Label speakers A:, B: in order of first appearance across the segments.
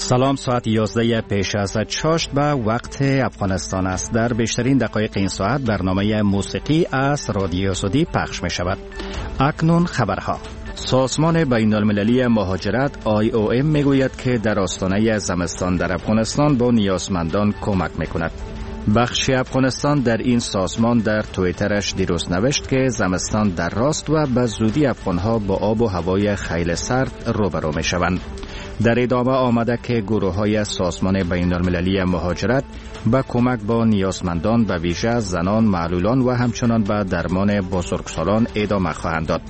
A: سلام، ساعت 11 پیش از چاشت به وقت افغانستان است. در بیشترین دقایق این ساعت برنامه موسیقی از رادیو سعودی پخش می شود. اکنون خبرها. سازمان بین المللی مهاجرت IOM می گوید که در آستانه زمستان در افغانستان با نیازمندان کمک می کند. بخش افغانستان در این سازمان در توییترش دیروز نوشت که زمستان در راست و به زودی افغانها با آب و هوای خیلی سرد روبرو می شوند. در ادامه آمده که گروه‌های سازمان بین المللی مهاجرت به کمک با نیازمندان به ویژه زنان، معلولان و همچنان به درمان بزرگسالان ادامه خواهند داد.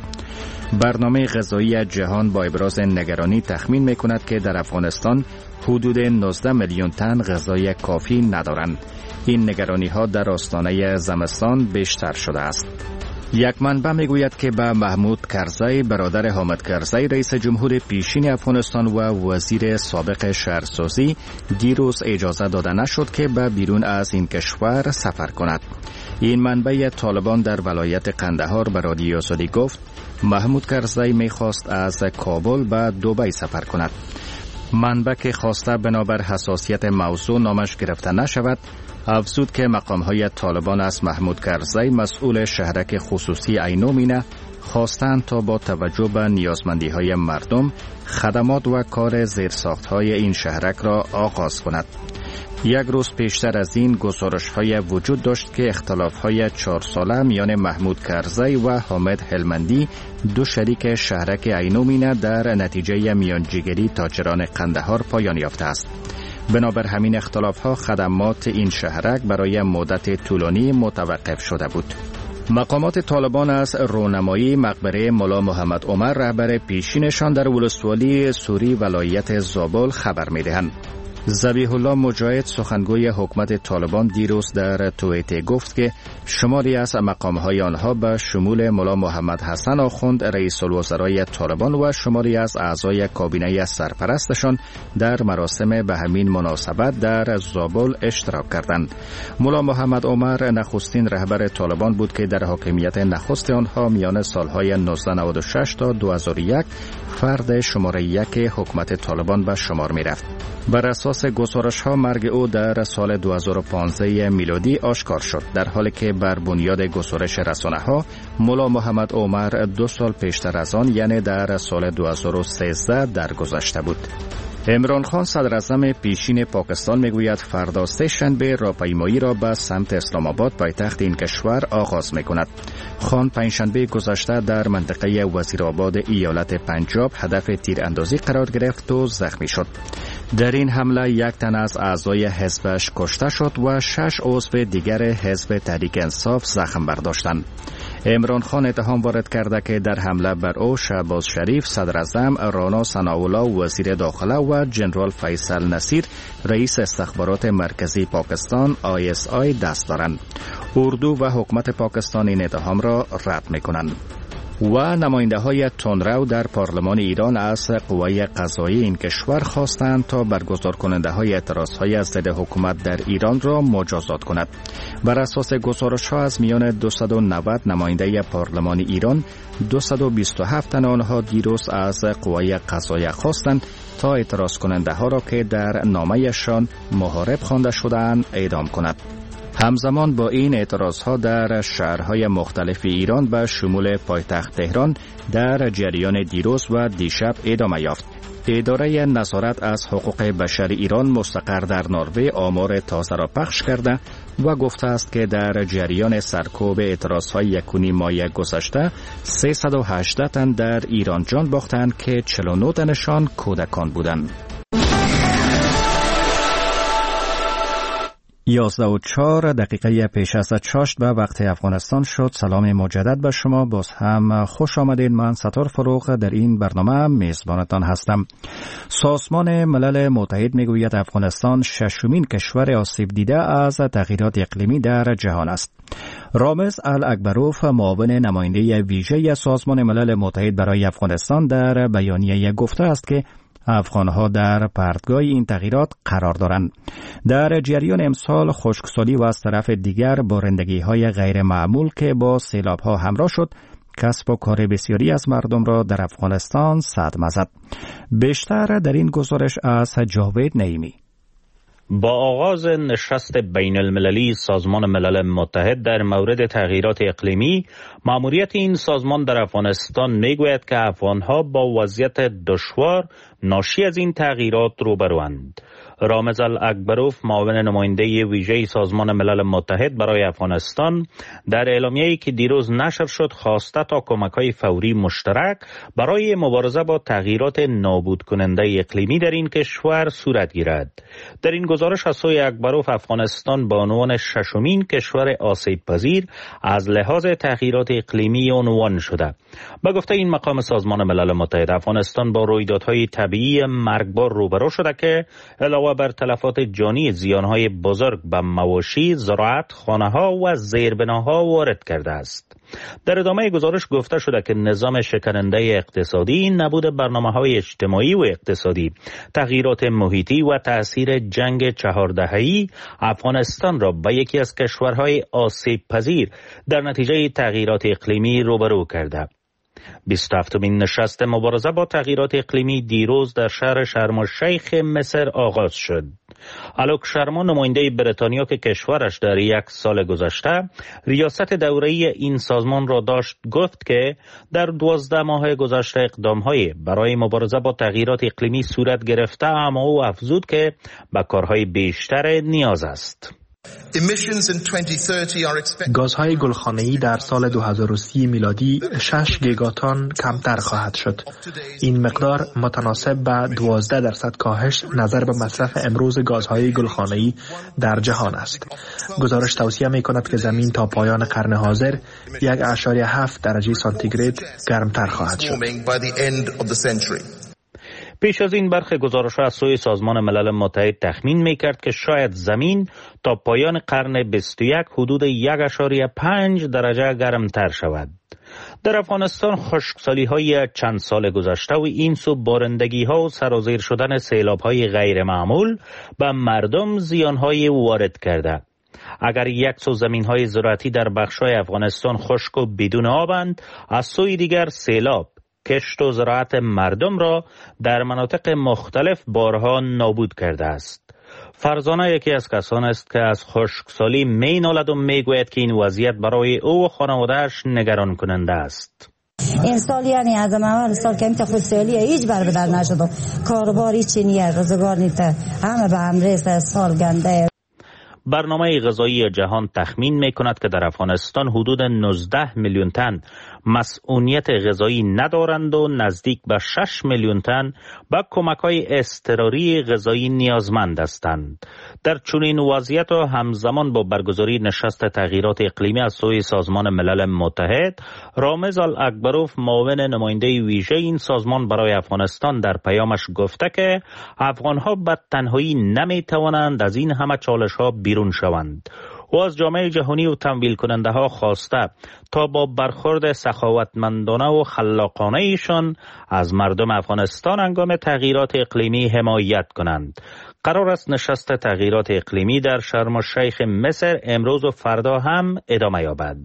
A: برنامه غذایی جهان با ابراز نگرانی تخمین می‌کند که در افغانستان حدود 19 میلیون تن غذای کافی ندارند. این نگرانی‌ها در آستانه زمستان بیشتر شده است. یک منبع میگوید که به محمود کرزی برادر حامد کرزی رئیس جمهور پیشین افغانستان و وزیر سابق شهرسازی دیروز اجازه داده نشد که به بیرون از این کشور سفر کند. این منبع طالبان در ولایت قندهار به رادیو سعودی گفت محمود کرزی میخواست از کابل به دبی سفر کند. منبع که خواسته بنابر حساسیت موضوع نامش گرفته نشود افزود که مقام‌های طالبان از محمود کرزی مسئول شهرک خصوصی عینومینه خواستند تا با توجه به نیازمندی‌های مردم خدمات و کار زیرساخت‌های این شهرک را آغاز کند. یک روز پیشتر از این گزارش‌های وجود داشت که اختلاف‌های 4 ساله میان محمود کرزی و حامد هلمندی دو شریک شهرک عینومینه در نتیجه میانجیگری تاجران قندهار پایان یافته است. بنابر همین اختلاف‌ها خدمات این شهرک برای مدت طولانی متوقف شده بود. مقامات طالبان از رونمایی مقبره ملا محمد عمر رهبر پیشینشان در ولسوالی سوری ولایت زابل خبر می‌دهند. ذبیح الله مجاهد سخنگوی حکومت طالبان دیروز در توییت گفت که شماری از مقام‌های آنها به شمول ملا محمد حسن آخوند رئیس الوزرای طالبان و شماری از اعضای کابینه سرپرستشان در مراسم به همین مناسبت در زابل اشتراک کردند. ملا محمد عمر نخستین رهبر طالبان بود که در حاکمیت نخست آنها میان سالهای 1996 تا 2001 فرد شماره 1 حکومت طالبان به شمار می‌رفت. بر اساس گزارش‌ها مرگ او در سال 2015 میلادی آشکار شد، در حالی که بر بنیاد گزارش رسانه‌ها ملا محمد عمر 2 سال پیشتر از آن یعنی در سال 2013 درگذشته بود. عمران خان صدراعظم پیشین پاکستان میگوید فردا سه‌شنبه راهپیمایی را به سمت اسلام آباد پایتخت این کشور آغاز میکند. خان پنجشنبه گذشته در منطقه وزیرآباد ایالت پنجاب هدف تیراندازی قرار گرفت و زخمی شد. در این حمله 1 تن از اعضای حزبش کشته شد و 6 عضو دیگر حزب تحریک انصاف زخم برداشتند. عمران خان اتهام وارد کرده که در حمله بر او شهباز شریف صدراعظم، رانا ثناءالله وزیر داخله و جنرال فیصل نصیر رئیس استخبارات مرکزی پاکستان ISI دست دارند. اردو و حکومت پاکستان این اتهام را رد می‌کنند. و نماینده‌های تندرو در پارلمان ایران از قوای قضایی این کشور خواستند تا برگزار کننده‌های اعتراض‌های ضد حکومت در ایران را مجازات کند. بر اساس گزارش‌ها از میان 290 نماینده پارلمان ایران 227 تن آنها دیروز از قوای قضایی خواستند تا اعتراض کننده‌ها را که در نامه‌شان محارب خوانده شده‌اند اعدام کند. همزمان با این اعتراضها در شهرهای مختلف ایران به شمول پایتخت تهران در جریان دیروز و دیشب ادامه یافت. اداره نظارت از حقوق بشر ایران مستقر در نروژ آمار تازه را پخش کرده و گفته است که در جریان سرکوب اعتراضهای 1 ماه گذشته 318 تن در ایران جان باختند که 49 تنشان کودکان بودند. 11:04 پیش از چاشت به وقت افغانستان شد. سلام مجدد به شما، باز هم خوش آمدید. من ستار فروغ در این برنامه میزبانتان هستم. سازمان ملل متحد میگوید افغانستان 6مین کشور آسیب دیده از تغییرات اقلیمی در جهان است. رامز الاکبروف معاون نماینده ویژه سازمان ملل متحد برای افغانستان در بیانیه گفته است که افغانها در پرتگاه این تغییرات قرار دارند. در جریان امسال خشکسالی و از طرف دیگر بارندگی‌های غیر معمول که با سیلاب‌ها همراه شد، کسب و کار بسیاری از مردم را در افغانستان صدمه زد. بیشتر در این گزارش از جاوید نعیمی.
B: با آغاز نشست بین المللی سازمان ملل متحد در مورد تغییرات اقلیمی، مأموریت این سازمان در افغانستان میگوید که افغانها با وضعیت دشوار ناشی از این تغییرات روبروند. رامز الاکبروف، معاون نماینده ویژه سازمان ملل متحد برای افغانستان، در اعلامیه‌ای که دیروز نشر شد خواسته تا کمک‌های فوری مشترک برای مبارزه با تغییرات نابود کننده اقلیمی در این کشور صورت گیرد. در این گزارش از سوی اکبروف، افغانستان به عنوان ششمین کشور آسیب پذیر از لحاظ تغییرات اقلیمی عنوان شده. به گفته این مقام سازمان ملل متحد، افغانستان با رویدادهای طبیعی مرگبار روبرو شده که علاوه بر تلفات جانی زیانهای بزرگ به مواشی، زراعت، خانه‌ها و زیربناها وارد کرده است. در ادامه گزارش گفته شده که نظام شکننده اقتصادی، نبود برنامه‌های اجتماعی و اقتصادی، تغییرات محیطی و تأثیر جنگ 4 دهه‌ای افغانستان را به یکی از کشورهای آسیب پذیر در نتیجه تغییرات اقلیمی روبرو کرده. 27مین نشست مبارزه با تغییرات اقلیمی دیروز در شهر شرم الشیخ مصر آغاز شد. آلوک شرما، نماینده بریتانیا که کشورش در 1 سال گذشته ریاست دوره‌ای این سازمان را داشت، گفت که در 12 ماه گذشته اقدام‌های برای مبارزه با تغییرات اقلیمی صورت گرفته، اما او افزود که به کارهای بیشتر نیاز است.
C: گازهای گلخانه‌ای در سال 2030 میلادی 6 گیگاتن کمتر خواهد شد. این مقدار متناسب با 12% کاهش نظر به مصرف امروز گازهای گلخانه‌ای در جهان است. گزارش توصیه می‌کند که زمین تا پایان قرن حاضر 1.7 درجه سانتیگراد گرمتر خواهد شد.
B: پیش از این برخی گزارش‌ها از سوی سازمان ملل متحد تخمین می‌کرد که شاید زمین تا پایان قرن 21 حدود 1.5 درجه گرمتر شود. در افغانستان خشکسالی‌های چند سال گذشته و این سو بارندگی‌ها و سرازیر شدن سیلاب‌های غیر معمول به مردم زیان‌های وارد کرده. اگر یک سو زمین‌های زراعتی در بخش‌های افغانستان خشک و بدون آبند، از سوی دیگر سیلاب کشت و زراعت مردم را در مناطق مختلف بارها نابود کرده است. فرزانه یکی از کسان است که از خشکسالی می نالد و می گوید که این وضعیت برای او و خانواده‌اش نگران کننده است.
D: این سال یعنی از اول سال که خشکسالی هیچ بر بدر نشد و کاروباری چینیه روزگار نیته همه به امریز سال گنده.
B: برنامه غذایی جهان تخمین می کند که در افغانستان حدود 19 میلیون تن مسئولیت غذایی ندارند و نزدیک به 6 میلیون تن به کمک‌های اضطراری غذایی نیازمند هستند. در چنین وضعیت و همزمان با برگزاری نشست تغییرات اقلیمی از سوی سازمان ملل متحد، رامز الاکبروف، معاون نماینده ویژه این سازمان برای افغانستان، در پیامش گفته که افغان‌ها به تنهایی نمی‌توانند از این همه چالش‌ها بیرون شوند. و از جامعه جهانی و تمویل کننده ها خواسته تا با برخورد سخاوتمندانه و خلاقانه ایشان از مردم افغانستان هنگام تغییرات اقلیمی حمایت کنند. قرار است نشست تغییرات اقلیمی در شرم الشیخ مصر امروز و فردا هم ادامه یابد.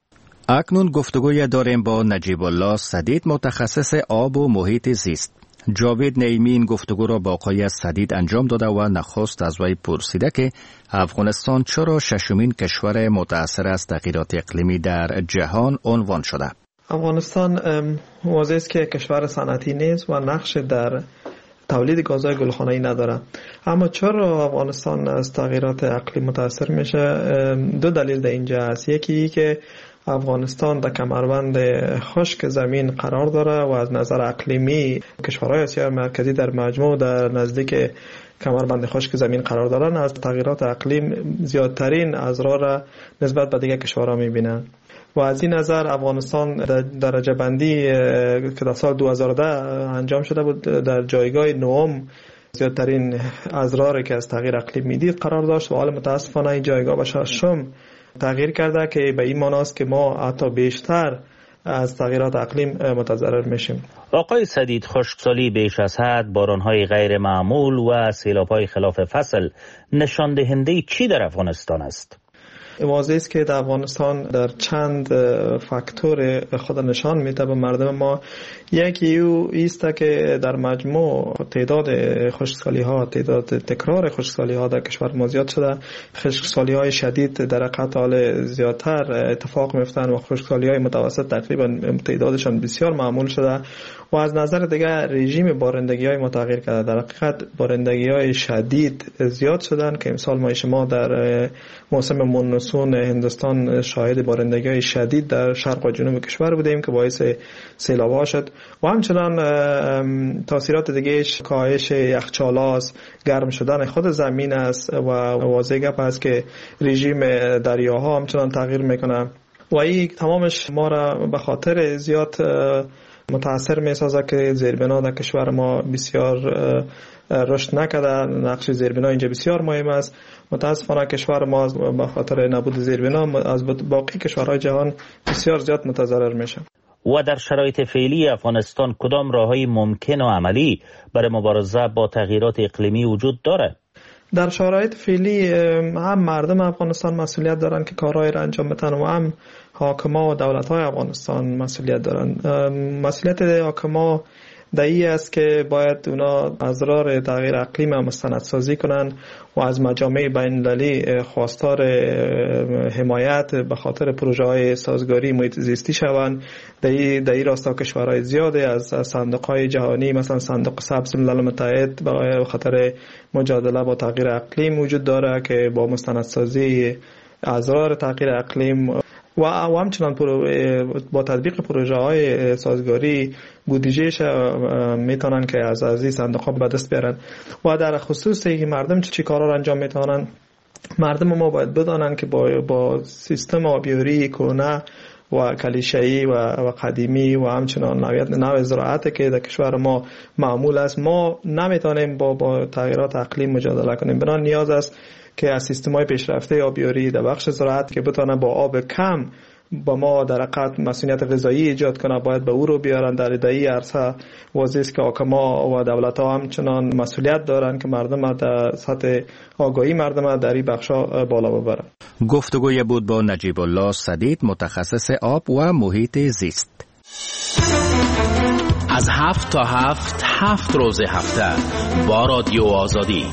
A: اکنون گفتگوی داریم با نجیب الله سدید، متخصص آب و محیط زیست. جاوید نعیمی این گفتگو را با آقای سدید انجام داده و نخست از وی پرسیده که افغانستان چرا ششمین کشور متأثر از تغییرات اقلیمی در جهان عنوان شده.
C: افغانستان واضح است که کشور صنعتی نیست و نقش در تولید گازهای گلخانه‌ای نداره. اما چرا افغانستان از تغییرات اقلیم متأثر میشه؟ دو دلیل در اینجا است. یکی که افغانستان در کمربند خشک زمین قرار داره و از نظر اقلیمی کشورهای آسیای مرکزی در مجموع در نزدیک کمربند خشک زمین قرار دارن، از تغییرات اقلیم زیادترین اضرار را نسبت به دیگر کشورها میبینن. و از این نظر افغانستان در درجه بندی که در سال 2010 انجام شده بود در جایگاه 9 زیادترین اضراری که از تغییر اقلیم میدید قرار داشت و حال متاسفانه این جایگاه به 6م تغییر کرده که به این معنی است که ما حتی بیشتر از تغییرات اقلیم متضرر میشیم.
B: آقای سدید، خشکسالی بیش از حد، بارانهای غیر معمول و سیلاب‌های خلاف فصل نشان دهنده چی در افغانستان است؟
C: واضح است که در افغانستان در چند فاکتور خود نشان میده به مردم ما. یکی او است که در مجموع تعداد خشکسالی‌ها، تعداد تکرار خشکسالی‌ها در کشور ما زیاد شده. خشکسالی‌های شدید در حال زیادتر اتفاق میفتن و خشکسالی‌های متوسط تقریبا تعدادشان بسیار معمول شده. و از نظر دیگر رژیم بارندگی‌های متغیر کرده. در حقیقت بارندگی‌های شدید زیاد شدن که امسال شما در موسم مونسون هندوستان شاهد بارندگی‌های شدید در شرق و جنوب کشور بودیم که باعث سیلاب‌ها شد. و همچنان تاثیرات دیگه‌اش کاهش یخچال‌هاست، گرم شدن خود زمین است و واضح گپ است که رژیم دریاها همچنان تغییر میکنه و این تمامش ما را به خاطر زیاد متاثر میسازه که زیربنا در کشور ما بسیار رشد نکرده. نقش زیربنا اینجا بسیار مهم است. متاسفانه کشور ما به خاطر نبود زیربنا از باقی کشورهای جهان بسیار زیاد متضرر میشه.
B: و در شرایط فعلی افغانستان کدام راههای ممکن و عملی برای مبارزه با تغییرات اقلیمی وجود داره؟
C: در شرایط فعلی هم مردم افغانستان مسئولیت دارن که کارهای را انجام بدن و هم حاکما و دولت‌های افغانستان مسئولیت دارن. مسئولیت حاکما دایی است که باید اونا اضرار تغییر اقلیم هم مستندسازی کنن و از مجامع بین‌المللی خواستار حمایت به خاطر پروژه‌های سازگاری محیط زیستی شوند. دایی راستا کشورهای زیاده از صندوق‌های جهانی مثلا صندوق سبز ملل متحد به خاطر مجادله با تغییر اقلیم وجود داره که با مستندسازی اضرار تغییر اقلیم و همچنان با تطبیق پروژه های سازگاری بودجهش میتونن که از این صندوق ها به دست بیارن. و در خصوص اینکه مردم چی کارا رو انجام میتونن، مردم ما باید بدانن که با سیستم آبیاری کهنه و کلیشه‌ای و قدیمی و همچنان نوع زراعت که در کشور ما معمول است ما نمیتونیم با تغییرات اقلیم مجادله کنیم. بنا نیاز است که از سیستم‌های پیشرفته آبیاری در بخش زراعت که بتونه با آب کم با ما در حقیقت مسئولیت غذایی ایجاد کنه باید به او رو بیارن. در این عرصه واضح است که حاکما و دولت‌ها همچنان مسئولیت دارن که مردم در سطح آگاهی مردم در این بخشا بالا ببرن.
A: گفتگوی بود با نجیب الله سدید، متخصص آب و محیط زیست.
E: از 7 تا 7 روز هفته با رادیو آزادی.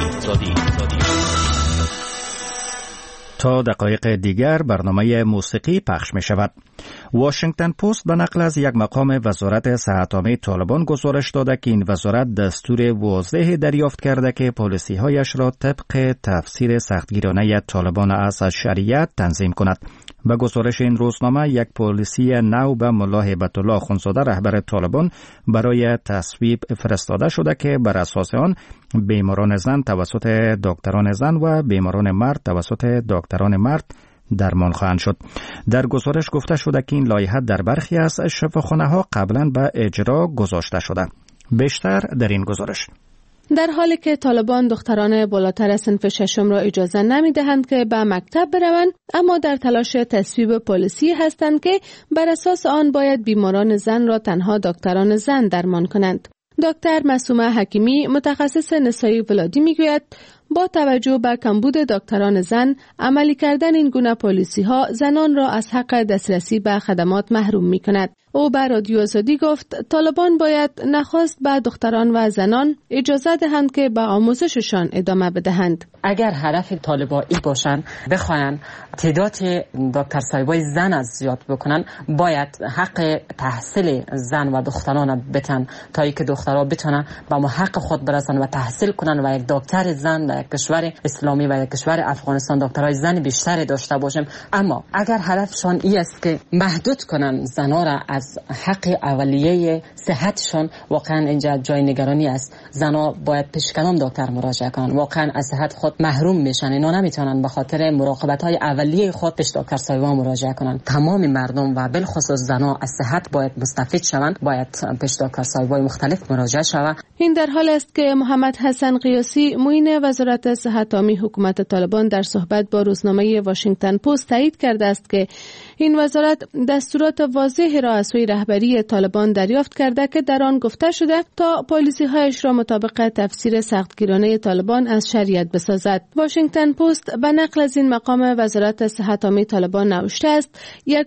A: تا دقایق دیگر برنامه موسیقی پخش می شود. واشنگتن پست به نقل از یک مقام وزارت صحت عامه طالبان گزارش داده که این وزارت دستور واضح دریافت کرده که پالیسی‌هایش را طبق تفسیر سختگیرانه طالبان از شریعت تنظیم کند. به گزارش این روزنامه یک پالیسی نو به ملا هیبت الله اخوندزاده رهبر طالبان برای تصویب فرستاده شده که بر اساس آن بیماران زن توسط دکتران زن و بیماران مرد توسط دکتران مرد درمان خواهند شد. در گزارش گفته شده که این لایحه در برخی از شفاخانه‌ها قبلا به اجرا گذاشته شده. بیشتر در این گزارش.
F: در حالی که طالبان دختران بالاتر صنف ششم را اجازه نمی‌دهند که به مکتب بروند، اما در تلاش تصویب پالیسی هستند که بر اساس آن باید بیماران زن را تنها دکتران زن درمان کنند. دکتر معصومه حکیمی متخصص نسایی ولادی میگوید با توجه به کمبود دکتران زن عملی کردن این گونه پالیسی ها زنان را از حق دسترسی به خدمات محروم می کند. او به رادیو آزادی گفت طالبان باید نخست به دختران و زنان اجازه دهند که به آموزششان ادامه بدهند.
G: اگر هدف طالبایی باشند بخواین تعداد دکتر صاحبای زن از زیاد بکنن باید حق تحصیل زن و دختران بتن تا اینکه دخترها بتونن به حق خود برسن و تحصیل کنن و یک دکتر زن در کشور اسلامی و یک کشور افغانستان دکترای زن بیشتری داشته باشیم. اما اگر هدفشان این است که محدود کنن زنها را از حق اولیه صحتشان، واقعا اینجا جای نگرانی است. زنها باید پیش کدام دکتر مراجعه کنن، واقعا از صحت خود محروم میشن. اینا نمیتونن به خاطر مراقبت های اولیه خود پیش دکتر صاحبا مراجعه کنن. تمام مردم و بالخصوص زنها از صحت باید مستفید شوند، باید پیش دکتر صاحبای مختلف مراجعه شوند.
F: این در حال است که محمد حسن قیاسی معین وزارت صحت عامه حکومت طالبان در صحبت با روزنامه واشنگتن پست تایید کرده است که این وزارت دستورات واضحی را از سوی رهبری طالبان دریافت کرده که در آن گفته شده تا پالیسی‌هایش را مطابق تفسیر سختگیرانه طالبان از شریعت بسازد. واشنگتن پست به نقل از این مقام وزارت صحت عامه طالبان نوشته است: یک